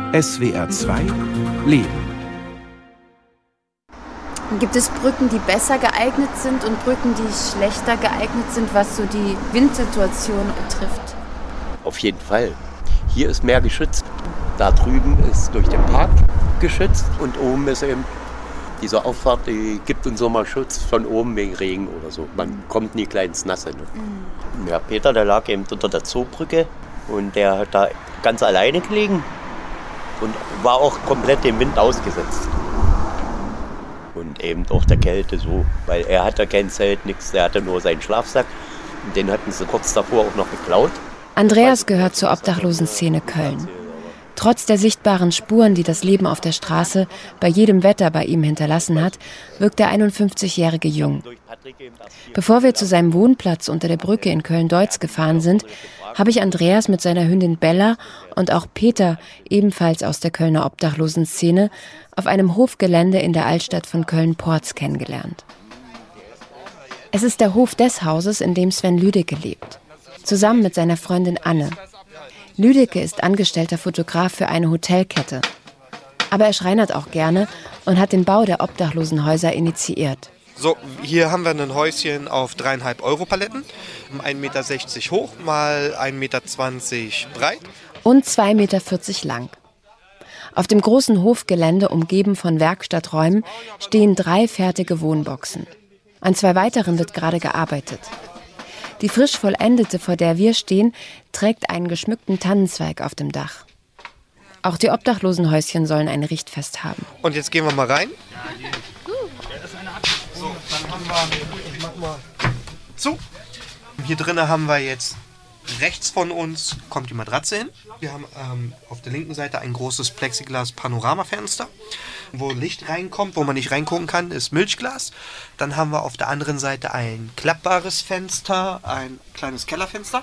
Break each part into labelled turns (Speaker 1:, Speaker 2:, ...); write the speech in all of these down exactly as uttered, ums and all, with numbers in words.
Speaker 1: S W R zwei Leben.
Speaker 2: Gibt es Brücken, die besser geeignet sind und Brücken, die schlechter geeignet sind, was so die Windsituation betrifft?
Speaker 3: Auf jeden Fall. Hier ist mehr geschützt. Da drüben ist durch den Park geschützt und oben ist eben diese Auffahrt, die gibt uns Sommerschutz von oben wegen Regen oder so. Man kommt nie gleich ins Nasse. Ne? Mhm. Ja, Peter, der lag eben unter der Zoobrücke und der hat da ganz alleine gelegen und war auch komplett dem Wind ausgesetzt. Und eben auch der Kälte so, weil er hatte kein Zelt, nichts, er hatte nur seinen Schlafsack. Und den hatten sie kurz davor auch noch geklaut.
Speaker 4: Andreas gehört zur Obdachlosenszene Köln. Trotz der sichtbaren Spuren, die das Leben auf der Straße bei jedem Wetter bei ihm hinterlassen hat, wirkt der einundfünfzigjährige jung. Bevor wir zu seinem Wohnplatz unter der Brücke in Köln-Deutz gefahren sind, habe ich Andreas mit seiner Hündin Bella und auch Peter, ebenfalls aus der Kölner Obdachlosenszene, auf einem Hofgelände in der Altstadt von Köln-Porz kennengelernt. Es ist der Hof des Hauses, in dem Sven Lüdecke lebt, zusammen mit seiner Freundin Anne. Lüdecke ist angestellter Fotograf für eine Hotelkette. Aber er schreinert auch gerne und hat den Bau der Obdachlosenhäuser initiiert.
Speaker 5: So, hier haben wir ein Häuschen auf dreieinhalb Euro Paletten, ein Meter sechzig hoch mal ein Meter zwanzig breit.
Speaker 4: Und zwei Meter vierzig lang. Auf dem großen Hofgelände, umgeben von Werkstatträumen, stehen drei fertige Wohnboxen. An zwei weiteren wird gerade gearbeitet. Die frisch vollendete, vor der wir stehen, trägt einen geschmückten Tannenzweig auf dem Dach. Auch die Obdachlosenhäuschen sollen ein Richtfest haben.
Speaker 5: Und jetzt gehen wir mal rein. So, dann haben wir, ich mach mal zu. Hier drinnen haben wir jetzt, rechts von uns kommt die Matratze hin. Wir haben ähm, auf der linken Seite ein großes Plexiglas-Panoramafenster, wo Licht reinkommt, wo man nicht reingucken kann, ist Milchglas. Dann haben wir auf der anderen Seite ein klappbares Fenster, ein kleines Kellerfenster.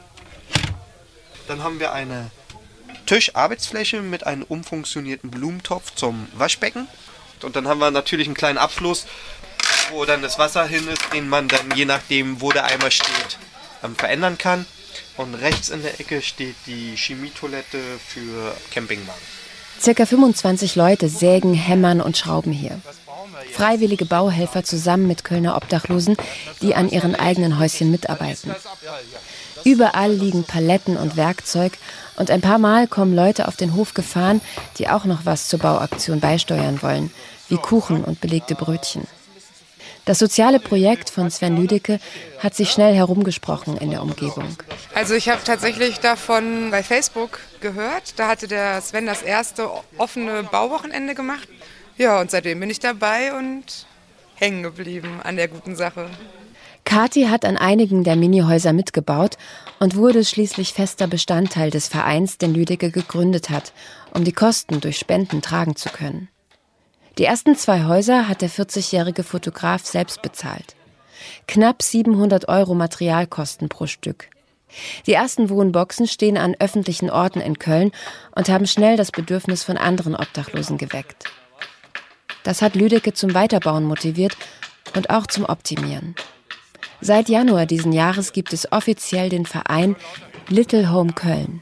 Speaker 5: Dann haben wir eine Tischarbeitsfläche mit einem umfunktionierten Blumentopf zum Waschbecken. Und dann haben wir natürlich einen kleinen Abfluss, wo dann das Wasser hin ist, den man dann je nachdem, wo der Eimer steht, ähm, verändern kann. Und rechts in der Ecke steht die Chemietoilette für Campingwagen.
Speaker 4: Circa fünfundzwanzig Leute sägen, hämmern und schrauben hier. Freiwillige Bauhelfer zusammen mit Kölner Obdachlosen, die an ihren eigenen Häuschen mitarbeiten. Überall liegen Paletten und Werkzeug und ein paar Mal kommen Leute auf den Hof gefahren, die auch noch was zur Bauaktion beisteuern wollen, wie Kuchen und belegte Brötchen. Das soziale Projekt von Sven Lüdecke hat sich schnell herumgesprochen in der Umgebung.
Speaker 6: Also ich habe tatsächlich davon bei Facebook gehört. Da hatte der Sven das erste offene Bauwochenende gemacht. Ja, und seitdem bin ich dabei und hängen geblieben an der guten Sache.
Speaker 4: Kathi hat an einigen der Minihäuser mitgebaut und wurde schließlich fester Bestandteil des Vereins, den Lüdecke gegründet hat, um die Kosten durch Spenden tragen zu können. Die ersten zwei Häuser hat der vierzigjährige Fotograf selbst bezahlt. Knapp siebenhundert Euro Materialkosten pro Stück. Die ersten Wohnboxen stehen an öffentlichen Orten in Köln und haben schnell das Bedürfnis von anderen Obdachlosen geweckt. Das hat Lüdecke zum Weiterbauen motiviert und auch zum Optimieren. Seit Januar diesen Jahres gibt es offiziell den Verein Little Home Köln.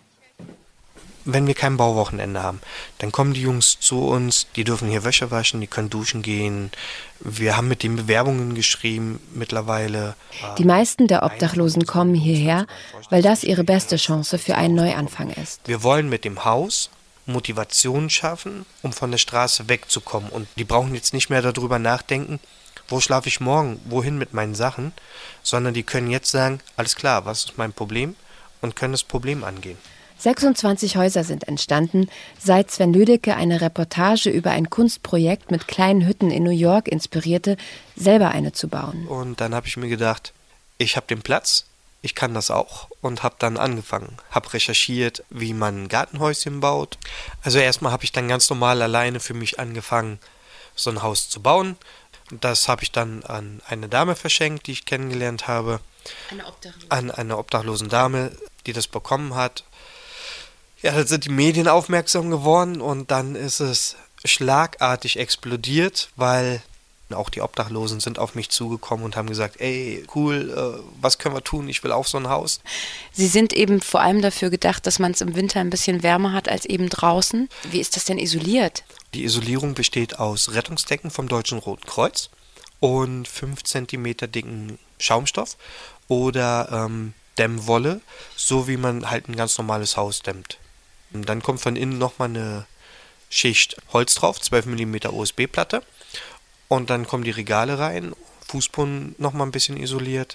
Speaker 5: Wenn wir kein Bauwochenende haben, dann kommen die Jungs zu uns, die dürfen hier Wäsche waschen, die können duschen gehen. Wir haben mit den Bewerbungen geschrieben mittlerweile.
Speaker 4: Die meisten der Obdachlosen kommen hierher, weil das ihre beste Chance für einen Neuanfang ist.
Speaker 5: Wir wollen mit dem Haus Motivation schaffen, um von der Straße wegzukommen. Und die brauchen jetzt nicht mehr darüber nachdenken, wo schlafe ich morgen, wohin mit meinen Sachen, sondern die können jetzt sagen, alles klar, was ist mein Problem, und können das Problem angehen.
Speaker 4: sechsundzwanzig Häuser sind entstanden, seit Sven Lüdecke eine Reportage über ein Kunstprojekt mit kleinen Hütten in New York inspirierte, selber eine zu bauen.
Speaker 5: Und dann habe ich mir gedacht, ich habe den Platz, ich kann das auch, und habe dann angefangen. Habe recherchiert, wie man ein Gartenhäuschen baut. Also erstmal habe ich dann ganz normal alleine für mich angefangen, so ein Haus zu bauen. Das habe ich dann an eine Dame verschenkt, die ich kennengelernt habe.
Speaker 4: Eine Obdachlose.
Speaker 5: An eine obdachlosen Dame, die das bekommen hat. Ja, da sind die Medien aufmerksam geworden und dann ist es schlagartig explodiert, weil Auch die Obdachlosen sind auf mich zugekommen und haben gesagt, ey, cool, äh, was können wir tun? Ich will auch so ein Haus.
Speaker 4: Sie sind eben vor allem dafür gedacht, dass man es im Winter ein bisschen wärmer hat als eben draußen. Wie ist das denn isoliert?
Speaker 5: Die Isolierung besteht aus Rettungsdecken vom Deutschen Roten Kreuz und fünf Zentimeter dicken Schaumstoff oder ähm, Dämmwolle, so wie man halt ein ganz normales Haus dämmt. Und dann kommt von innen nochmal eine Schicht Holz drauf, zwölf Millimeter O S B-Platte. Und dann kommen die Regale rein, Fußboden nochmal ein bisschen isoliert.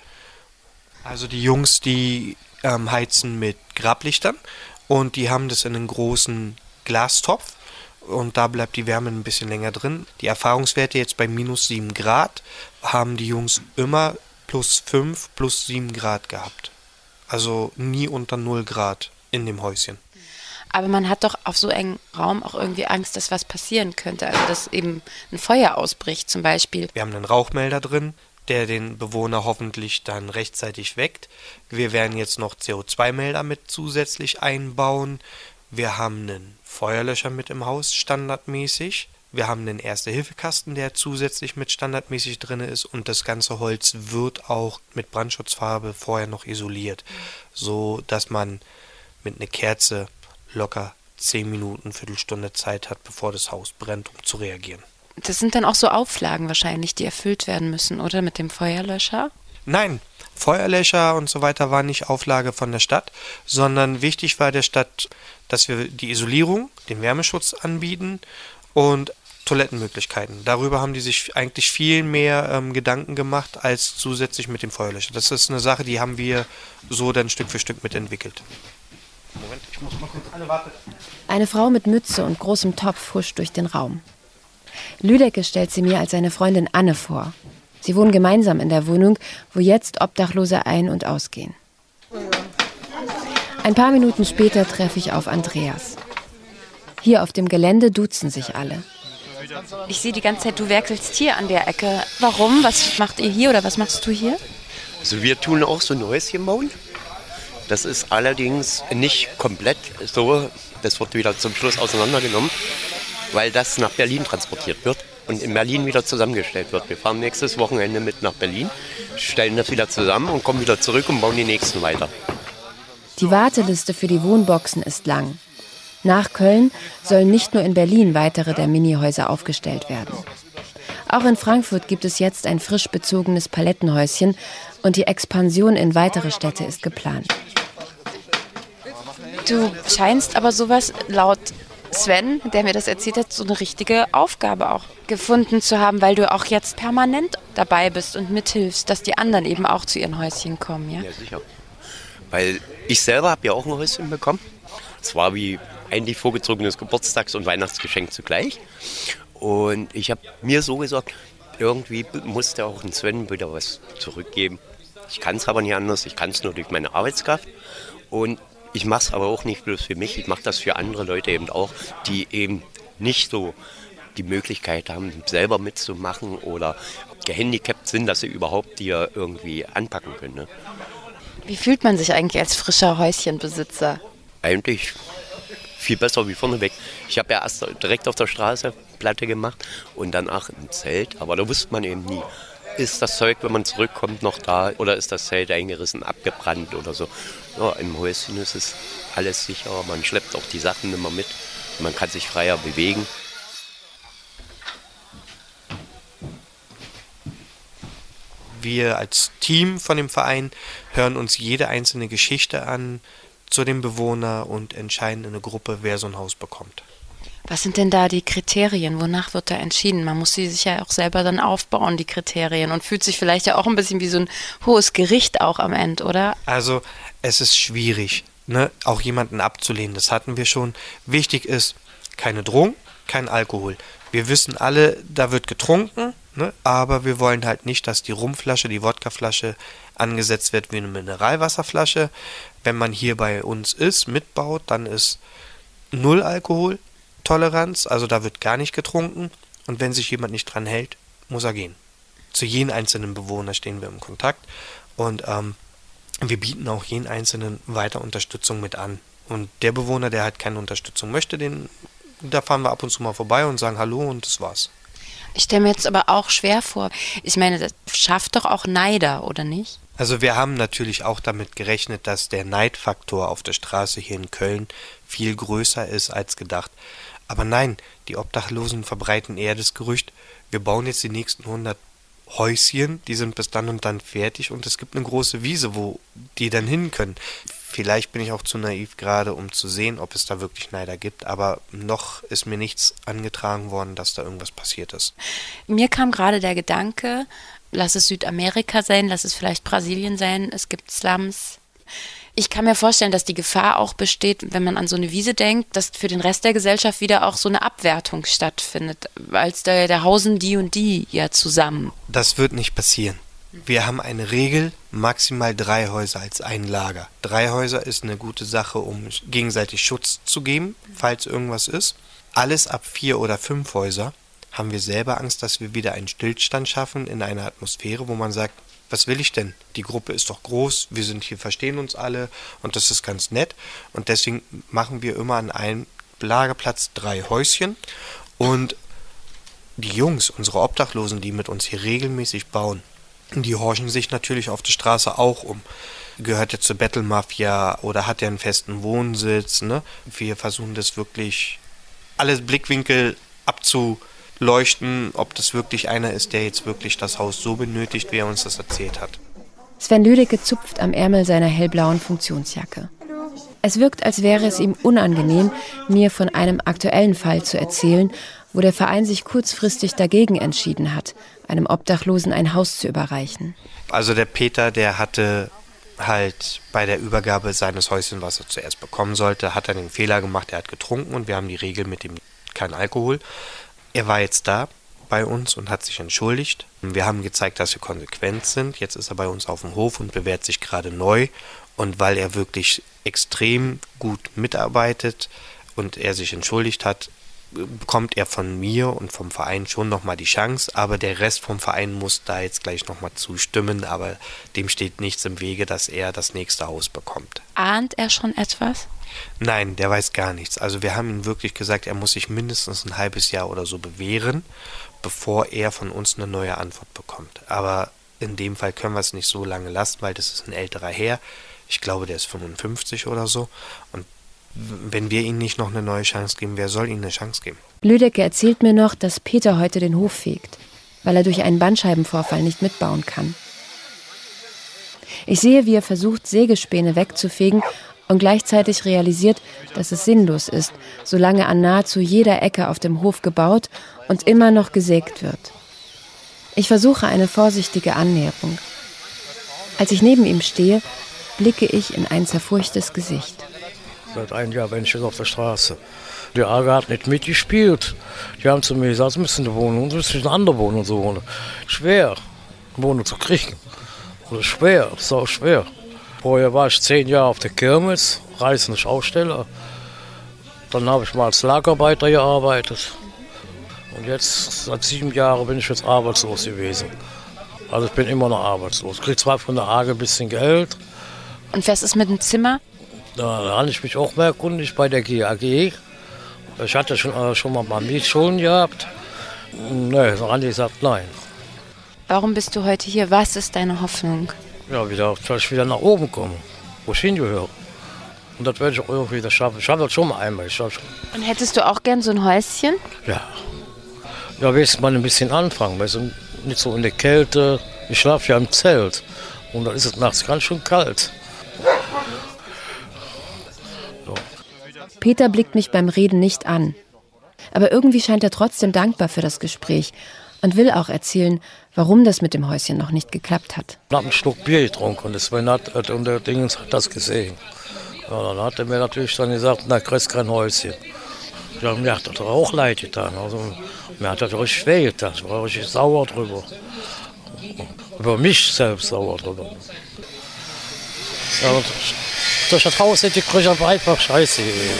Speaker 5: Also die Jungs, die ähm, heizen mit Grablichtern und die haben das in einen großen Glastopf und da bleibt die Wärme ein bisschen länger drin. Die Erfahrungswerte jetzt bei minus sieben Grad haben die Jungs immer plus fünf, plus sieben Grad gehabt. Also nie unter null Grad in dem Häuschen.
Speaker 4: Aber man hat doch auf so engem Raum auch irgendwie Angst, dass was passieren könnte. Also dass eben ein Feuer ausbricht zum Beispiel.
Speaker 5: Wir haben einen Rauchmelder drin, der den Bewohner hoffentlich dann rechtzeitig weckt. Wir werden jetzt noch C O zwei Melder mit zusätzlich einbauen. Wir haben einen Feuerlöscher mit im Haus, standardmäßig. Wir haben einen Erste-Hilfe-Kasten, der zusätzlich mit standardmäßig drin ist. Und das ganze Holz wird auch mit Brandschutzfarbe vorher noch isoliert, so dass man mit einer Kerze locker zehn Minuten, Viertelstunde Zeit hat, bevor das Haus brennt, um zu reagieren.
Speaker 4: Das sind dann auch so Auflagen wahrscheinlich, die erfüllt werden müssen, oder? Mit dem Feuerlöscher?
Speaker 5: Nein, Feuerlöscher und so weiter war nicht Auflage von der Stadt, sondern wichtig war der Stadt, dass wir die Isolierung, den Wärmeschutz anbieten und Toilettenmöglichkeiten. Darüber haben die sich eigentlich viel mehr ähm, Gedanken gemacht, als zusätzlich mit dem Feuerlöscher. Das ist eine Sache, die haben wir so dann Stück für Stück mitentwickelt. Moment, ich muss mal kurz eine warten.
Speaker 4: Eine Frau mit Mütze und großem Topf huscht durch den Raum. Lüdecke stellt sie mir als seine Freundin Anne vor. Sie wohnen gemeinsam in der Wohnung, wo jetzt Obdachlose ein- und ausgehen. Ein paar Minuten später treffe ich auf Andreas. Hier auf dem Gelände duzen sich alle. Ich sehe die ganze Zeit, du werkelst hier an der Ecke. Warum? Was macht ihr hier oder was machst du hier?
Speaker 3: Also wir tun auch so ein Häuschen bauen. Das ist allerdings nicht komplett so, das wird wieder zum Schluss auseinandergenommen, weil das nach Berlin transportiert wird und in Berlin wieder zusammengestellt wird. Wir fahren nächstes Wochenende mit nach Berlin, stellen das wieder zusammen und kommen wieder zurück und bauen die nächsten weiter.
Speaker 4: Die Warteliste für die Wohnboxen ist lang. Nach Köln sollen nicht nur in Berlin weitere der Minihäuser aufgestellt werden. Auch in Frankfurt gibt es jetzt ein frisch bezogenes Palettenhäuschen und die Expansion in weitere Städte ist geplant. Du scheinst aber sowas laut Sven, der mir das erzählt hat, so eine richtige Aufgabe auch gefunden zu haben, weil du auch jetzt permanent dabei bist und mithilfst, dass die anderen eben auch zu ihren Häuschen kommen, ja?
Speaker 3: Ja, sicher. Weil ich selber habe ja auch ein Häuschen bekommen. Es war wie eigentlich vorgezogenes Geburtstags- und Weihnachtsgeschenk zugleich. Und ich habe mir so gesagt, irgendwie musste auch ein Sven wieder was zurückgeben. Ich kann es aber nicht anders, ich kann es nur durch meine Arbeitskraft. Und ich mache es aber auch nicht bloß für mich, ich mache das für andere Leute eben auch, die eben nicht so die Möglichkeit haben, selber mitzumachen oder gehandicapt sind, dass sie überhaupt hier irgendwie anpacken können. Ne?
Speaker 4: Wie fühlt man sich eigentlich als frischer Häuschenbesitzer?
Speaker 3: Eigentlich viel besser wie vorneweg. Ich habe ja erst direkt auf der Straße Platte gemacht und danach im Zelt, aber da wusste man eben nie. Ist das Zeug, wenn man zurückkommt, noch da oder ist das Zelt eingerissen, abgebrannt oder so. Ja, im Häuschen ist es alles sicher, man schleppt auch die Sachen immer mit, man kann sich freier bewegen.
Speaker 5: Wir als Team von dem Verein hören uns jede einzelne Geschichte an zu dem Bewohner und entscheiden in einer Gruppe, wer so ein Haus bekommt.
Speaker 4: Was sind denn da die Kriterien? Wonach wird da entschieden? Man muss sie sich ja auch selber dann aufbauen, die Kriterien, und fühlt sich vielleicht ja auch ein bisschen wie so ein hohes Gericht auch am Ende, oder?
Speaker 5: Also es ist schwierig, ne, auch jemanden abzulehnen. Das hatten wir schon. Wichtig ist, keine Drogen, kein Alkohol. Wir wissen alle, da wird getrunken, ne, aber wir wollen halt nicht, dass die Rumflasche, die Wodkaflasche angesetzt wird wie eine Mineralwasserflasche. Wenn man hier bei uns ist, mitbaut, dann ist null Alkohol. Toleranz, also da wird gar nicht getrunken und wenn sich jemand nicht dran hält, muss er gehen. Zu jedem einzelnen Bewohner stehen wir im Kontakt und ähm, wir bieten auch jeden einzelnen weiter Unterstützung mit an. Und der Bewohner, der halt keine Unterstützung möchte, den, da fahren wir ab und zu mal vorbei und sagen Hallo und das war's.
Speaker 2: Ich stelle mir jetzt aber auch schwer vor. Ich meine, das schafft doch auch Neider, oder nicht?
Speaker 5: Also wir haben natürlich auch damit gerechnet, dass der Neidfaktor auf der Straße hier in Köln viel größer ist als gedacht. Aber nein, die Obdachlosen verbreiten eher das Gerücht, wir bauen jetzt die nächsten hundert Häuschen, die sind bis dann und dann fertig und es gibt eine große Wiese, wo die dann hin können. Vielleicht bin ich auch zu naiv gerade, um zu sehen, ob es da wirklich Neider gibt, aber noch ist mir nichts angetragen worden, dass da irgendwas passiert ist.
Speaker 2: Mir kam gerade der Gedanke, lass es Südamerika sein, lass es vielleicht Brasilien sein, es gibt Slums. Ich kann mir vorstellen, dass die Gefahr auch besteht, wenn man an so eine Wiese denkt, dass für den Rest der Gesellschaft wieder auch so eine Abwertung stattfindet, als da, da hausen die und die ja zusammen.
Speaker 5: Das wird nicht passieren. Wir haben eine Regel, maximal drei Häuser als ein Lager. Drei Häuser ist eine gute Sache, um gegenseitig Schutz zu geben, falls irgendwas ist. Alles ab vier oder fünf Häuser haben wir selber Angst, dass wir wieder einen Stillstand schaffen in einer Atmosphäre, wo man sagt, was will ich denn? Die Gruppe ist doch groß, wir sind hier, verstehen uns alle und das ist ganz nett. Und deswegen machen wir immer an einem Lagerplatz drei Häuschen. Und die Jungs, unsere Obdachlosen, die mit uns hier regelmäßig bauen, die horchen sich natürlich auf der Straße auch um. Gehört er zur Battle Mafia oder hat er einen festen Wohnsitz? Ne? Wir versuchen das wirklich, alles Blickwinkel abzuleuchten, ob das wirklich einer ist, der jetzt wirklich das Haus so benötigt, wie er uns das erzählt hat.
Speaker 4: Sven Lüdecke zupft am Ärmel seiner hellblauen Funktionsjacke. Es wirkt, als wäre es ihm unangenehm, mir von einem aktuellen Fall zu erzählen, wo der Verein sich kurzfristig dagegen entschieden hat, einem Obdachlosen ein Haus zu überreichen.
Speaker 5: Also der Peter, der hatte halt bei der Übergabe seines Häuschen, was er zuerst bekommen sollte, hat er den Fehler gemacht, er hat getrunken und wir haben die Regel mit dem kein Alkohol. Er war jetzt da bei uns und hat sich entschuldigt. Wir haben gezeigt, dass wir konsequent sind. Jetzt ist er bei uns auf dem Hof und bewährt sich gerade neu. Und weil er wirklich extrem gut mitarbeitet und er sich entschuldigt hat, bekommt er von mir und vom Verein schon nochmal die Chance, aber der Rest vom Verein muss da jetzt gleich nochmal zustimmen, aber dem steht nichts im Wege, dass er das nächste Haus bekommt.
Speaker 2: Ahnt er schon etwas?
Speaker 5: Nein, der weiß gar nichts. Also wir haben ihm wirklich gesagt, er muss sich mindestens ein halbes Jahr oder so bewähren, bevor er von uns eine neue Antwort bekommt. Aber in dem Fall können wir es nicht so lange lassen, weil das ist ein älterer Herr. Ich glaube, der ist fünfundfünfzig oder so und wenn wir ihnen nicht noch eine neue Chance geben, wer soll ihnen eine Chance geben?
Speaker 4: Lüdecke erzählt mir noch, dass Peter heute den Hof fegt, weil er durch einen Bandscheibenvorfall nicht mitbauen kann. Ich sehe, wie er versucht, Sägespäne wegzufegen und gleichzeitig realisiert, dass es sinnlos ist, solange an nahezu jeder Ecke auf dem Hof gebaut und immer noch gesägt wird. Ich versuche eine vorsichtige Annäherung. Als ich neben ihm stehe, blicke ich in ein zerfurchtes Gesicht.
Speaker 7: Seit einem Jahr bin ich jetzt auf der Straße. Die A G hat nicht mitgespielt. Die haben zu mir gesagt, sie müssen eine Wohnung, sie müssen eine andere Wohnung suchen. Schwer, eine Wohnung zu kriegen. Das ist schwer, das ist auch schwer. Vorher war ich zehn Jahre auf der Kirmes, reisender Schausteller. Dann habe ich mal als Lagerarbeiter gearbeitet. Und jetzt, seit sieben Jahren, bin ich jetzt arbeitslos gewesen. Also ich bin immer noch arbeitslos. Ich kriege zwar von der A G ein bisschen Geld.
Speaker 2: Und was ist mit dem Zimmer?
Speaker 7: Da habe ich mich auch mehr erkundigt bei der G A G. Ich hatte schon, äh, schon mal mal Mietschulden gehabt. Nee, da haben die gesagt, nein.
Speaker 2: Warum bist du heute hier? Was ist deine Hoffnung?
Speaker 7: Ja, wieder, dass ich wieder nach oben komme, wo ich hingehöre. Und das werde ich auch irgendwie wieder schaffen. Ich habe das schon mal einmal geschafft.
Speaker 2: Und hättest du auch gern so ein Häuschen?
Speaker 7: Ja. Ja, wenigstens mal ein bisschen anfangen. Weißt du, nicht so in der Kälte. Ich schlafe ja im Zelt. Und dann ist es nachts ganz schön kalt. So.
Speaker 4: Peter blickt mich beim Reden nicht an. Aber irgendwie scheint er trotzdem dankbar für das Gespräch und will auch erzählen, warum das mit dem Häuschen noch nicht geklappt hat.
Speaker 7: Ich habe einen Schluck Bier getrunken und das hat, und der Dingens hat das gesehen. Ja, dann hat er mir natürlich dann gesagt, na, kriegst kein Häuschen. Ja, mir hat das auch leid getan. Also, mir hat das richtig schwer getan. Ich war richtig sauer drüber. Über mich selbst sauer drüber. Ja, durch das Haus hätte ich aber einfach scheiße gewesen.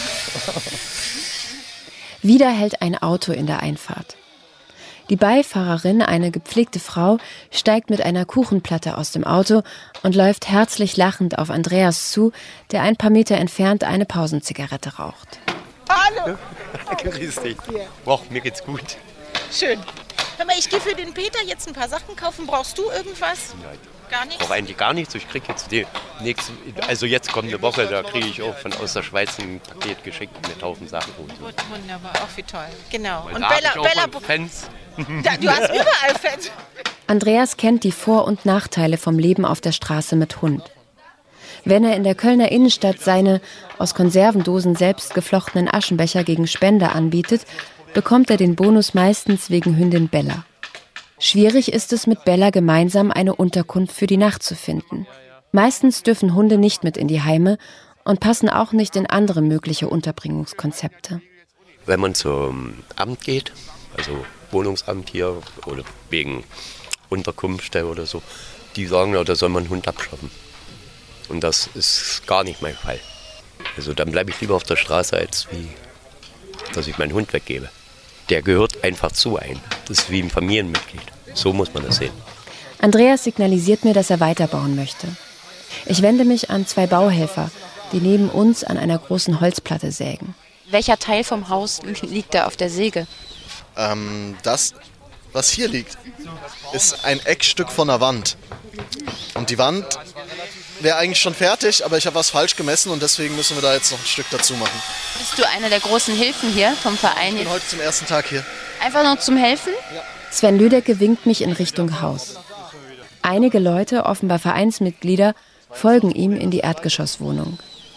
Speaker 4: Wieder hält ein Auto in der Einfahrt. Die Beifahrerin, eine gepflegte Frau, steigt mit einer Kuchenplatte aus dem Auto und läuft herzlich lachend auf Andreas zu, der ein paar Meter entfernt eine Pausenzigarette raucht.
Speaker 3: Hallo! Grüß dich. Boah, mir geht's gut.
Speaker 8: Schön. Hör mal, ich gehe für den Peter jetzt ein paar Sachen kaufen. Brauchst du irgendwas?
Speaker 3: Nein.
Speaker 8: Gar nichts?
Speaker 3: Ich brauche eigentlich gar nichts. Ich kriege jetzt die nächste, also jetzt kommende Woche, da kriege ich auch von aus der Schweiz ein Paket geschickt mit tausend Sachen. Und so.
Speaker 8: Gut, wunderbar, auch wie toll. Genau.
Speaker 3: Weil
Speaker 8: Und
Speaker 3: da
Speaker 8: Bella,
Speaker 3: hab ich auch
Speaker 8: Bella,
Speaker 3: Fans.
Speaker 8: Da, du hast überall Fans.
Speaker 4: Andreas kennt die Vor- und Nachteile vom Leben auf der Straße mit Hund. Wenn er in der Kölner Innenstadt seine aus Konservendosen selbst geflochtenen Aschenbecher gegen Spende anbietet, bekommt er den Bonus meistens wegen Hündin Bella. Schwierig ist es, mit Bella gemeinsam eine Unterkunft für die Nacht zu finden. Meistens dürfen Hunde nicht mit in die Heime und passen auch nicht in andere mögliche Unterbringungskonzepte.
Speaker 3: Wenn man zum Amt geht, also Wohnungsamt hier oder wegen Unterkünfte oder so, die sagen, ja, da soll man einen Hund abschaffen. Und das ist gar nicht mein Fall. Also dann bleibe ich lieber auf der Straße, als wie, dass ich meinen Hund weggebe. Der gehört einfach zu einem. Das ist wie ein Familienmitglied. So muss man das sehen.
Speaker 4: Andreas signalisiert mir, dass er weiterbauen möchte. Ich wende mich an zwei Bauhelfer, die neben uns an einer großen Holzplatte sägen.
Speaker 2: Welcher Teil vom Haus liegt da auf der Säge?
Speaker 9: Ähm, das, was hier liegt, ist ein Eckstück von der Wand. Und die Wand wäre eigentlich schon fertig, aber ich habe was falsch gemessen und deswegen müssen wir da jetzt noch ein Stück dazu machen.
Speaker 2: Bist du einer der großen Hilfen hier vom Verein?
Speaker 9: Ich bin heute zum ersten Tag hier.
Speaker 2: Einfach nur zum Helfen?
Speaker 9: Ja.
Speaker 4: Sven Lüdecke winkt mich in Richtung Haus. Einige Leute, offenbar Vereinsmitglieder, folgen ihm in die Erdgeschosswohnung.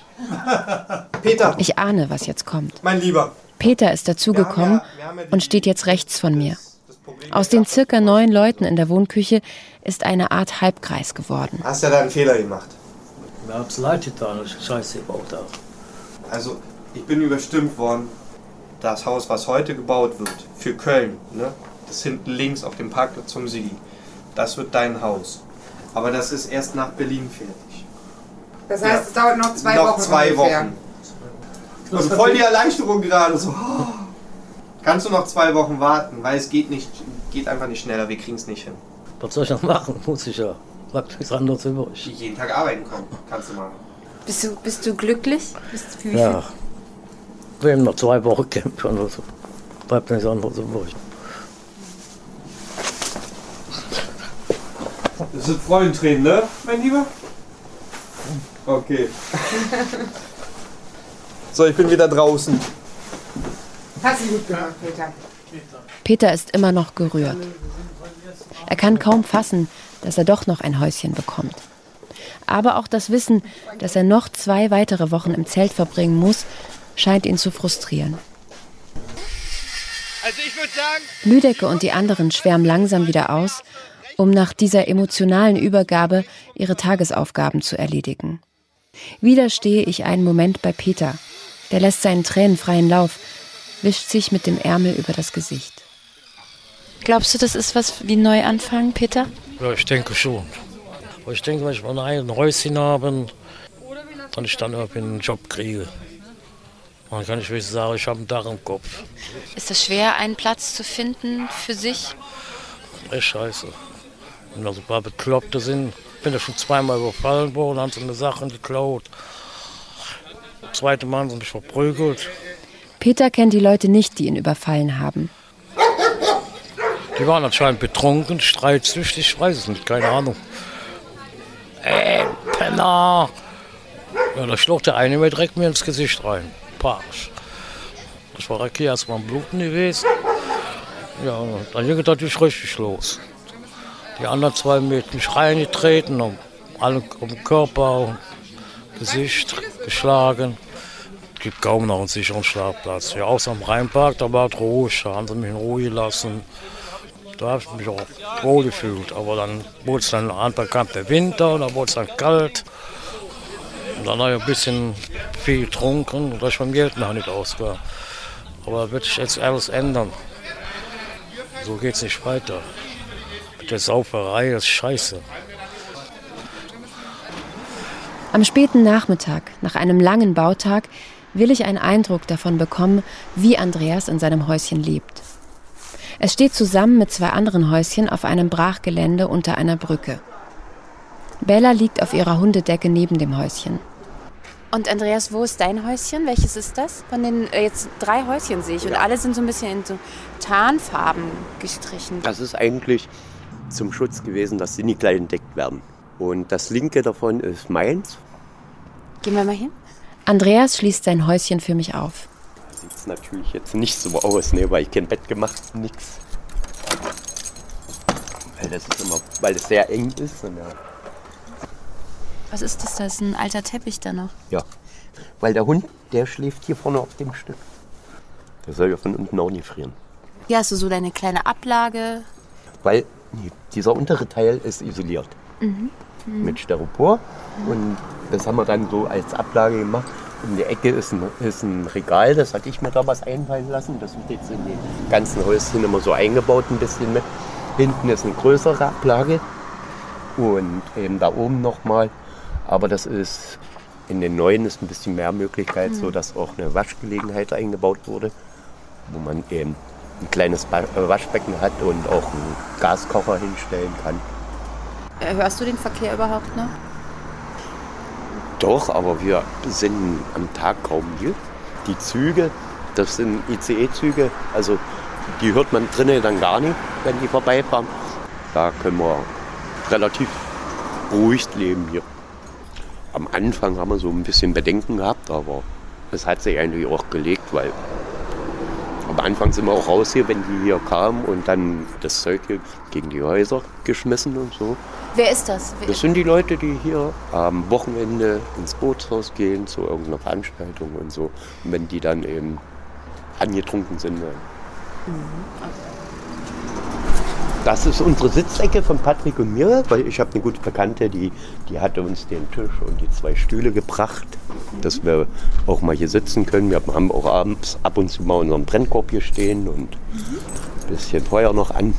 Speaker 5: Peter!
Speaker 4: Ich ahne, was jetzt kommt.
Speaker 5: Mein Lieber!
Speaker 4: Peter ist dazugekommen und steht jetzt rechts von mir. Aus den circa neun Leuten in der Wohnküche ist eine Art Halbkreis geworden.
Speaker 5: Hast ja da einen Fehler gemacht.
Speaker 7: Wir haben es leid getan, dass ich Scheiße gebaut habe.
Speaker 5: Also, ich bin überstimmt worden, das Haus, was heute gebaut wird, für Köln, ne? Das hinten links auf dem Parkplatz zum Sigi, das wird dein Haus. Aber das ist erst nach Berlin fertig.
Speaker 6: Das heißt, ja. Es dauert noch zwei
Speaker 5: noch
Speaker 6: Wochen.
Speaker 5: Noch zwei
Speaker 6: ungefähr.
Speaker 5: Wochen. Und voll die Erleichterung gerade so. Oh. Kannst du noch zwei Wochen warten, weil es geht nicht, geht einfach nicht schneller, wir kriegen es nicht hin.
Speaker 7: Was soll ich noch machen? Muss ich ja. Bleibt nichts anderes übrig.
Speaker 5: Jeden Tag arbeiten kommen, kannst du machen.
Speaker 2: Bist du, bist du glücklich? Bist du wie
Speaker 7: ja. Wir haben noch zwei Wochen kämpfen oder so. Bleibt nichts anderes übrig.
Speaker 5: Das sind Freudentränen, ne, mein Lieber? Okay. So, ich bin wieder draußen.
Speaker 6: Hast du gut gemacht, Peter.
Speaker 4: Peter ist immer noch gerührt. Er kann kaum fassen, dass er doch noch ein Häuschen bekommt. Aber auch das Wissen, dass er noch zwei weitere Wochen im Zelt verbringen muss, scheint ihn zu frustrieren.
Speaker 10: Also ich würde sagen,
Speaker 4: Lüdecke und die anderen schwärmen langsam wieder aus, um nach dieser emotionalen Übergabe ihre Tagesaufgaben zu erledigen. Wieder stehe ich einen Moment bei Peter. Der lässt seinen Tränen freien Lauf, wischt sich mit dem Ärmel über das Gesicht.
Speaker 2: Glaubst du, das ist was wie Neuanfang, Peter?
Speaker 7: Ja, ich denke schon. Aber ich denke, wenn ich mal ein Häuschen habe, dann ich dann irgendwie einen Job kriege. Dann kann ich wirklich sagen, ich habe ein Dach im Kopf.
Speaker 2: Ist es schwer, einen Platz zu finden für sich?
Speaker 7: Echt scheiße. Wenn da so ein paar Bekloppte sind, bin ja schon zweimal überfallen worden, haben sie mir Sachen geklaut. Das zweite Mal haben sie mich verprügelt.
Speaker 4: Peter kennt die Leute nicht, die ihn überfallen haben.
Speaker 7: Die waren anscheinend betrunken, streitsüchtig, ich weiß es nicht, keine Ahnung. Ey, Penner! Ja, da schlug der eine mir direkt mir ins Gesicht rein. Pasch. Das war hier erstmal ein Bluten gewesen. Ja, dann ging es natürlich richtig los. Die anderen zwei mit mich reingetreten, um alle um den Körper, Gesicht geschlagen. Es gibt kaum noch einen sicheren Schlafplatz. Ja, außer am Rheinpark, da war es ruhig, da haben sie mich in Ruhe gelassen. Da habe ich mich auch wohl gefühlt. Aber dann wurde es dann, dann kam der Winter, dann wurde es dann kalt. Und dann habe ich ein bisschen viel getrunken und da ich mein Geld noch nicht ausgab. Aber da wird sich jetzt alles ändern. So geht es nicht weiter. Mit der Sauferei, das ist scheiße.
Speaker 4: Am späten Nachmittag, nach einem langen Bautag, will ich einen Eindruck davon bekommen, wie Andreas in seinem Häuschen lebt. Es steht zusammen mit zwei anderen Häuschen auf einem Brachgelände unter einer Brücke. Bella liegt auf ihrer Hundedecke neben dem Häuschen. Und Andreas, wo ist dein Häuschen? Welches ist das? Von den äh, jetzt drei Häuschen sehe ich. Und
Speaker 3: Ja.
Speaker 4: alle sind so ein bisschen in so Tarnfarben gestrichen.
Speaker 3: Das ist eigentlich zum Schutz gewesen, dass sie nicht gleich entdeckt werden. Und das linke davon ist meins.
Speaker 4: Gehen wir mal hin. Andreas schließt sein Häuschen für mich auf.
Speaker 3: Da sieht es natürlich jetzt nicht so aus, ne, weil ich kein Bett gemacht habe, nichts. Weil das ist immer, weil es sehr eng ist. Und ja.
Speaker 4: Was ist das? Da ist ein alter Teppich da noch.
Speaker 3: Ja, weil der Hund, der schläft hier vorne auf dem Stück. Der soll ja von unten auch nicht frieren.
Speaker 4: Ja, hast du so deine kleine Ablage.
Speaker 3: Weil nee, dieser untere Teil ist isoliert.
Speaker 4: Mhm. Mhm.
Speaker 3: Mit Styropor. Und das haben wir dann so als Ablage gemacht. Um die Ecke ist ein, ist ein Regal, das hatte ich mir da was einfallen lassen. Das wird jetzt in den ganzen Häuschen immer so eingebaut ein bisschen mit. Hinten ist eine größere Ablage. Und eben da oben nochmal. Aber das ist, in den neuen ist ein bisschen mehr Möglichkeit, mhm. so dass auch eine Waschgelegenheit eingebaut wurde, wo man eben ein kleines ba- Waschbecken hat und auch einen Gaskocher hinstellen kann.
Speaker 4: Hörst du den Verkehr überhaupt noch?
Speaker 3: Doch, aber wir sind am Tag kaum hier. Die Züge, das sind I C E-Züge, also die hört man drinnen dann gar nicht, wenn die vorbeifahren. Da können wir relativ ruhig leben hier. Am Anfang haben wir so ein bisschen Bedenken gehabt, aber es hat sich eigentlich auch gelegt, weil am Anfang sind wir auch raus hier, wenn die hier kamen und dann das Zeug hier gegen die Häuser geschmissen und so.
Speaker 4: Wer ist das? Wer
Speaker 3: Das sind die Leute, die hier am Wochenende ins Bootshaus gehen, zu irgendeiner Veranstaltung und so. Und wenn die dann eben angetrunken sind, dann das ist unsere Sitzecke von Patrick und mir, weil ich habe eine gute Bekannte, die, die hatte uns den Tisch und die zwei Stühle gebracht, dass wir auch mal hier sitzen können. Wir haben auch abends ab und zu mal unseren Brennkorb hier stehen und ein bisschen Feuer noch an.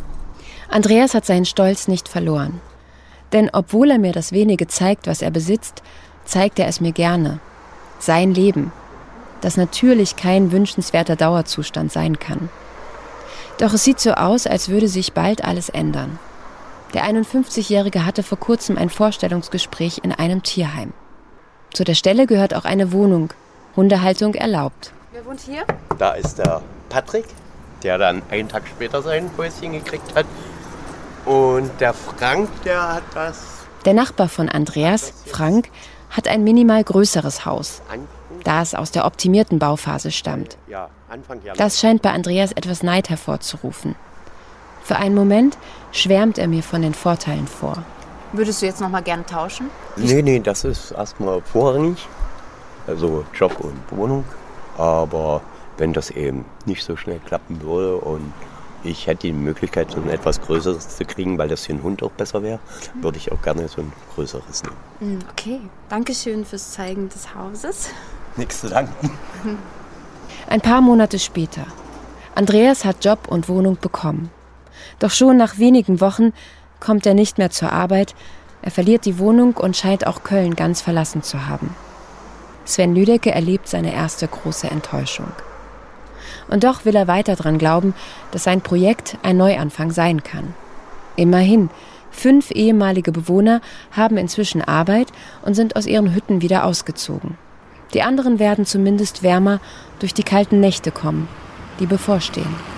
Speaker 4: Andreas hat seinen Stolz nicht verloren. Denn obwohl er mir das wenige zeigt, was er besitzt, zeigt er es mir gerne. Sein Leben, das natürlich kein wünschenswerter Dauerzustand sein kann. Doch es sieht so aus, als würde sich bald alles ändern. Der einundfünfzigjährige hatte vor kurzem ein Vorstellungsgespräch in einem Tierheim. Zu der Stelle gehört auch eine Wohnung. Hundehaltung erlaubt. Wer wohnt hier?
Speaker 3: Da ist der Patrick, der dann einen Tag später sein Häuschen gekriegt hat. Und der Frank, der hat das...
Speaker 4: Der Nachbar von Andreas, Frank, hat ein minimal größeres Haus, da es aus der optimierten Bauphase stammt.
Speaker 3: Ja, Anfang Januar.
Speaker 4: Das scheint bei Andreas etwas Neid hervorzurufen. Für einen Moment schwärmt er mir von den Vorteilen vor. Würdest du jetzt noch mal gerne tauschen?
Speaker 3: Nee, nee, das ist erstmal vorrangig. Also Job und Wohnung. Aber wenn das eben nicht so schnell klappen würde und ich hätte die Möglichkeit, so ein etwas Größeres zu kriegen, weil das für einen Hund auch besser wäre, würde ich auch gerne so ein Größeres nehmen.
Speaker 4: Okay, danke schön fürs Zeigen des Hauses.
Speaker 3: Nichts zu danken.
Speaker 4: Ein paar Monate später. Andreas hat Job und Wohnung bekommen. Doch schon nach wenigen Wochen kommt er nicht mehr zur Arbeit. Er verliert die Wohnung und scheint auch Köln ganz verlassen zu haben. Sven Lüdecke erlebt seine erste große Enttäuschung. Und doch will er weiter daran glauben, dass sein Projekt ein Neuanfang sein kann. Immerhin, fünf ehemalige Bewohner haben inzwischen Arbeit und sind aus ihren Hütten wieder ausgezogen. Die anderen werden zumindest wärmer durch die kalten Nächte kommen, die bevorstehen.